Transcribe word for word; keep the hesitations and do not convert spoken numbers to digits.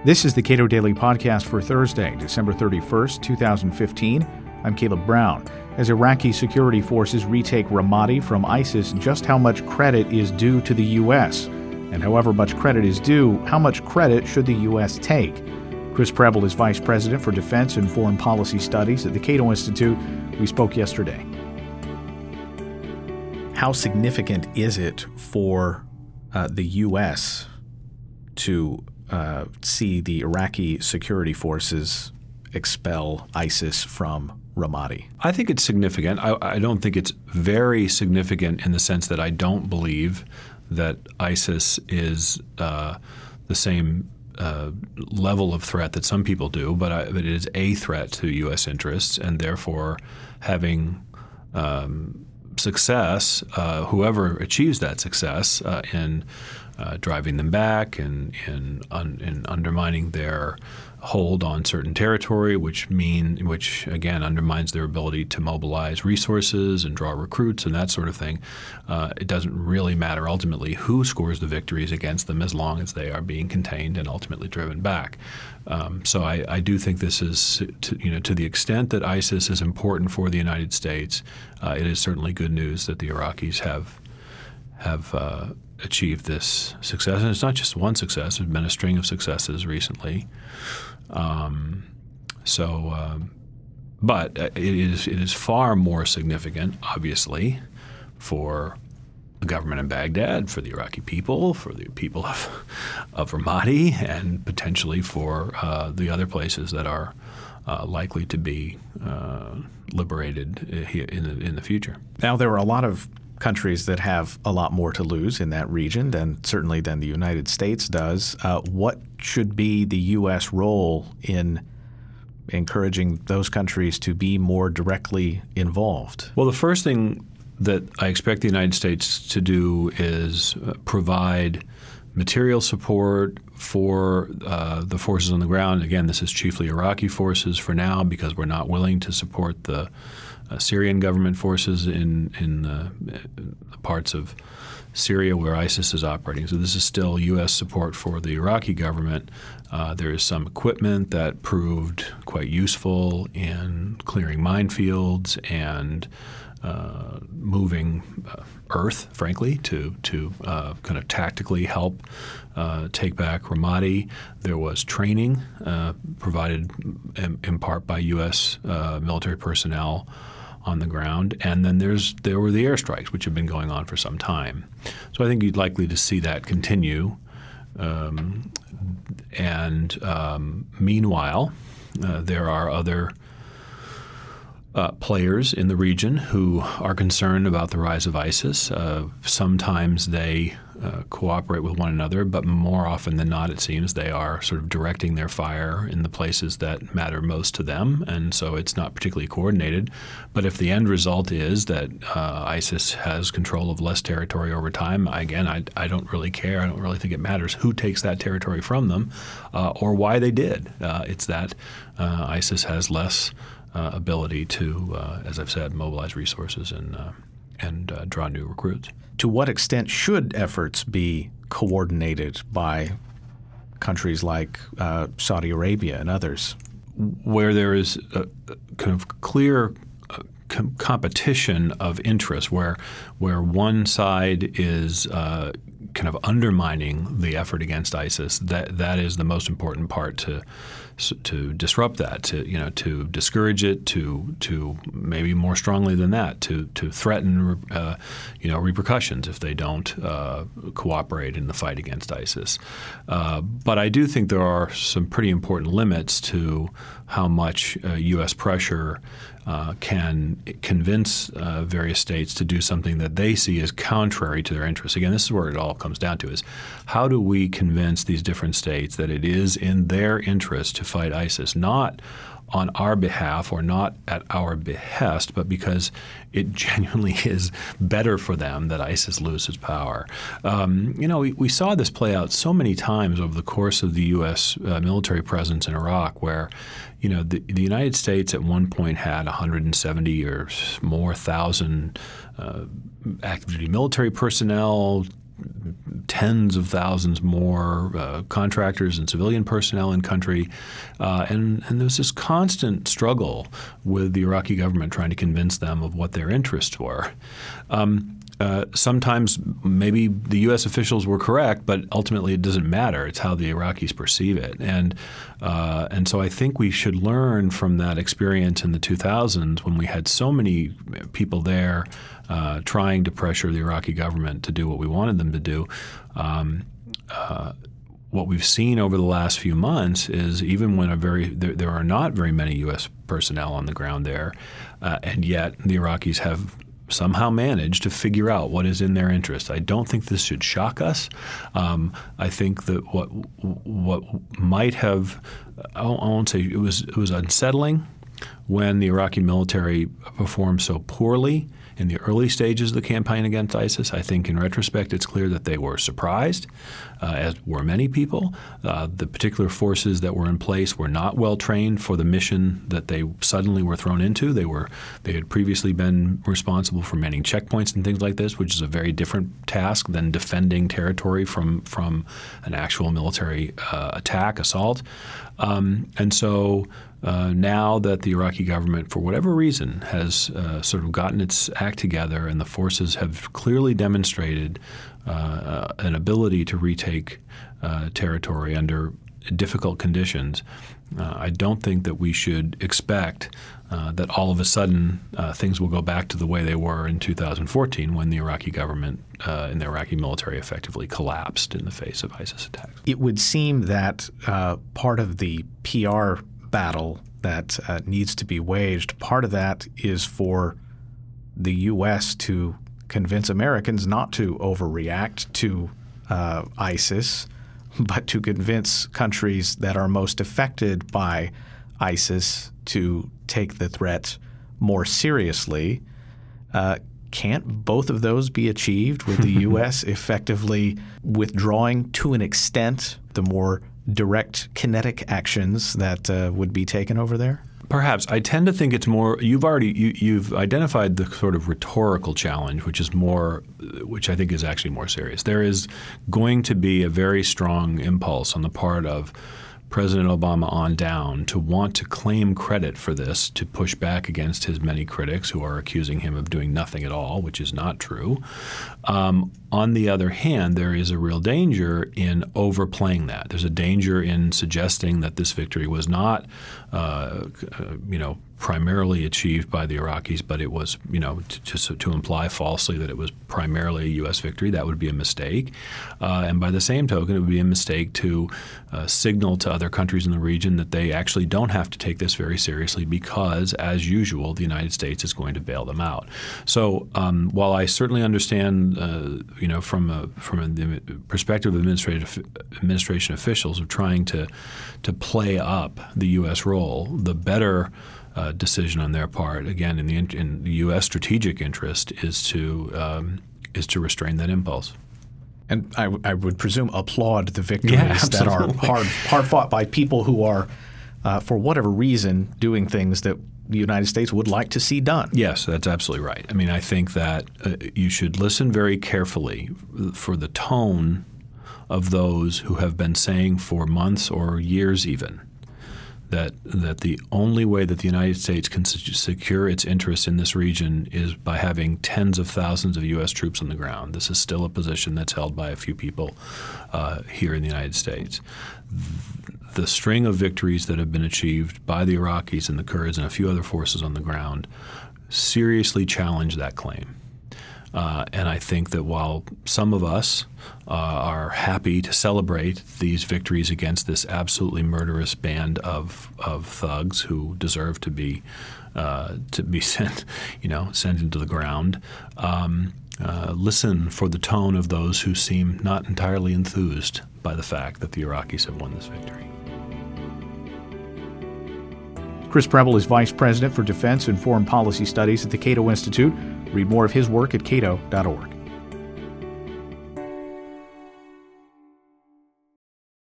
This is the Cato Daily Podcast for Thursday, December thirty-first, twenty fifteen. I'm Caleb Brown. As Iraqi security forces retake Ramadi from ISIS, just how much credit is due to the U S? And however much credit is due, how much credit should the U S take? Chris Preble is Vice President for Defense and Foreign Policy Studies at the Cato Institute. We spoke yesterday. How significant is it for uh, the U S to uh, see the Iraqi security forces expel ISIS from Ramadi? I think it's significant. I, I don't think it's very significant in the sense that I don't believe that ISIS is uh, the same uh, level of threat that some people do, but, I, but it is a threat to U S interests, and therefore having um, success, uh, whoever achieves that success uh, in uh, driving them back and in, un, in undermining their hold on certain territory, which mean which again undermines their ability to mobilize resources and draw recruits and that sort of thing. Uh, it doesn't really matter ultimately who scores the victories against them as long as they are being contained and ultimately driven back. Um, so I, I do think this is, to, you know, to the extent that ISIS is important for the United States, uh, it is certainly good news that the Iraqis have have uh, achieved this success. And it's not just one success; there's been a string of successes recently. Um, so, um, but it is it is far more significant, obviously, for the government in Baghdad, for the Iraqi people, for the people of, of Ramadi, and potentially for uh, the other places that are uh, likely to be uh, liberated in the, in the future. Now, there are a lot of countries that have a lot more to lose in that region than certainly than the United States does. Uh, what should be the U S role in encouraging those countries to be more directly involved? Well, the first thing that I expect the United States to do is uh, provide material support for uh, the forces on the ground. Again, this is chiefly Iraqi forces for now because we're not willing to support the Uh, Syrian government forces in in the, the parts of Syria where ISIS is operating. So this is still U S support for the Iraqi government. Uh, there is some equipment that proved quite useful in clearing minefields and uh, moving uh, earth, frankly, to to uh, kind of tactically help uh, take back Ramadi. There was training uh, provided in, in part by U S uh, military personnel on the ground, and then there's there were the airstrikes, which have been going on for some time. So I think you'd likely to see that continue. Um, and um, meanwhile, uh, there are other uh, players in the region who are concerned about the rise of ISIS. Uh, sometimes they uh, cooperate with one another, but more often than not, it seems they are sort of directing their fire in the places that matter most to them, and so it's not particularly coordinated. But if the end result is that uh, ISIS has control of less territory over time, again, I, I don't really care. I don't really think it matters who takes that territory from them uh, or why they did. Uh, it's that uh, ISIS has less uh, ability to, uh, as I've said, mobilize resources and uh, and uh, draw new recruits. To what extent should efforts be coordinated by countries like uh, Saudi Arabia and others? Where there is a kind of clear uh, com- competition of interest, where where one side is uh, kind of undermining the effort against ISIS, that that is the most important part to to disrupt that, to you know, to discourage it, to to maybe more strongly than that, to to threaten uh, you know repercussions if they don't uh, cooperate in the fight against ISIS. Uh, but I do think there are some pretty important limits to how much uh, U S pressure uh, can convince uh, various states to do something that they see as contrary to their interests. Again, this is where it all comes down to: is how do we convince these different states that it is in their interest to fight ISIS, not on our behalf or not at our behest, but because it genuinely is better for them that ISIS loses power. Um, you know, we, we saw this play out so many times over the course of the U S uh, military presence in Iraq, where, you know, the, the United States at one point had one hundred seventy or more thousand uh, active duty military personnel, tens of thousands more uh, contractors and civilian personnel in country. Uh, and, and there's this constant struggle with the Iraqi government trying to convince them of what their interests were. Um, Uh, sometimes maybe the U S officials were correct, but ultimately it doesn't matter. It's how the Iraqis perceive it. And uh, and so I think we should learn from that experience in the two thousands when we had so many people there uh, trying to pressure the Iraqi government to do what we wanted them to do. Um, uh, what we've seen over the last few months is even when a very there, there are not very many U S personnel on the ground there, uh, and yet the Iraqis have somehow managed to figure out what is in their interest. I don't think this should shock us. Um, I think that what what might have I won't say it was it was unsettling when the Iraqi military performed so poorly in the early stages of the campaign against ISIS. I think in retrospect it's clear that they were surprised, uh, as were many people. Uh, the particular forces that were in place were not well trained for the mission that they suddenly were thrown into. They were they had previously been responsible for manning checkpoints and things like this, which is a very different task than defending territory from from an actual military uh, attack, assault. Um, and so uh, now that the Iraqi government, for whatever reason, has uh, sort of gotten its act together and the forces have clearly demonstrated uh, an ability to retake uh, territory under difficult conditions, uh, I don't think that we should expect uh, that all of a sudden uh, things will go back to the way they were in two thousand fourteen when the Iraqi government uh, and the Iraqi military effectively collapsed in the face of ISIS attacks. It would seem that uh, part of the P R battle that uh, needs to be waged, part of that is for the U S to convince Americans not to overreact to uh, ISIS, but to convince countries that are most affected by ISIS to take the threat more seriously. Uh, can't both of those be achieved with the U S effectively withdrawing to an extent the more direct kinetic actions that uh, would be taken over there? Perhaps. I tend to think it's more – you've already you, you've identified the sort of rhetorical challenge, which is more – which I think is actually more serious. There is going to be a very strong impulse on the part of President Obama on down to want to claim credit for this, to push back against his many critics who are accusing him of doing nothing at all, which is not true. Um, on the other hand, there is a real danger in overplaying that. There's a danger in suggesting that this victory was not, uh, you know, primarily achieved by the Iraqis, but it was, you know, to, to, to imply falsely that it was primarily a U S victory. That would be a mistake. Uh, and by the same token, it would be a mistake to uh, signal to other countries in the region that they actually don't have to take this very seriously because, as usual, the United States is going to bail them out. So um, while I certainly understand, uh, you know, from a, from a, the perspective of administrative administration officials of trying to to play up the U S role, the better Uh, decision on their part, again, in the in the U S strategic interest, is to um, is to restrain that impulse. And I, I would presume applaud the victories yeah, that are hard hard fought by people who are, uh, for whatever reason, doing things that the United States would like to see done. Yes, that's absolutely right. I mean, I think that uh, you should listen very carefully for the tone of those who have been saying for months or years even that that the only way that the United States can secure its interests in this region is by having tens of thousands of U S troops on the ground. This is still a position that's held by a few people uh, here in the United States. The string of victories that have been achieved by the Iraqis and the Kurds and a few other forces on the ground seriously challenge that claim. Uh, and I think that while some of us uh, are happy to celebrate these victories against this absolutely murderous band of of thugs who deserve to be uh, to be sent, you know, sent into the ground, um, uh, listen for the tone of those who seem not entirely enthused by the fact that the Iraqis have won this victory. Chris Preble is Vice President for Defense and Foreign Policy Studies at the Cato Institute. Read more of his work at cato dot org.